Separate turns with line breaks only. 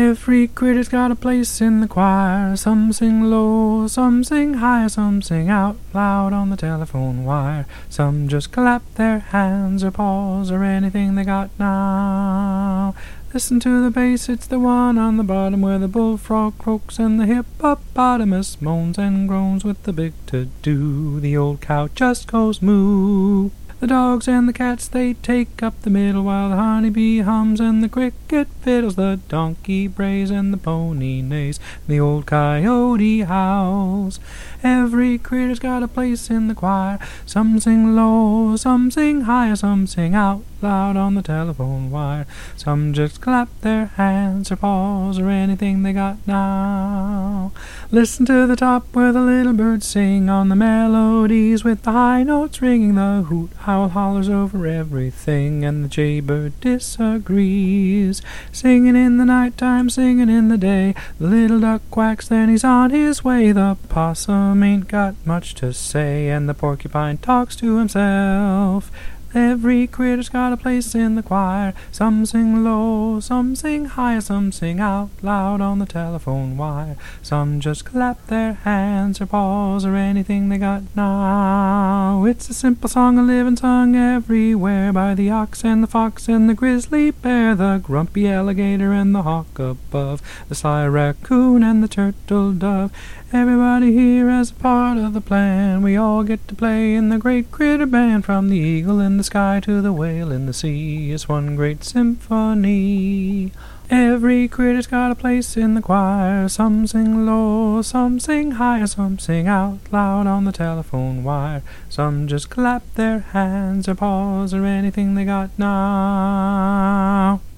Every critter's got a place in the choir. Some sing low, some sing high, some sing out loud on the telephone wire. Some just clap their hands or paws or anything they got now. Listen to the bass, it's the one on the bottom where the bullfrog croaks and the hippopotamus moans and groans with the big to-do. The old cow just goes moo. The dogs and the cats, they take up the middle while the honeybee hums and the cricket fiddles, the donkey brays and the pony neighs, the old coyote howls. Every critter's got a place in the choir. Some sing low, some sing high, some sing out loud on the telephone wire. Some just clap their hands or paws or anything they got now. Listen to the top where the little birds sing on the melodies with the high notes ringing. The hoot owl hollers over everything and the jaybird disagrees. Singing in the night time, singing in the day. The little duck quacks, then he's on his way. The possum ain't got much to say and the porcupine talks to himself. Every critter's got a place in the choir. Some sing low, some sing high, some sing out loud on the telephone wire. Some just clap their hands or paws or anything they got now. It's a simple song, a living song everywhere by the ox and the fox and the grizzly bear, the grumpy alligator and the hawk above, the sly raccoon and the turtle dove. Everybody here as a part of the plan. We all get to play in the great critter band. From the eagle in the sky to the whale in the sea, it's one great symphony. Every critter's got a place in the choir. Some sing low, some sing high, some sing out loud on the telephone wire. Some just clap their hands or paws or anything they got now.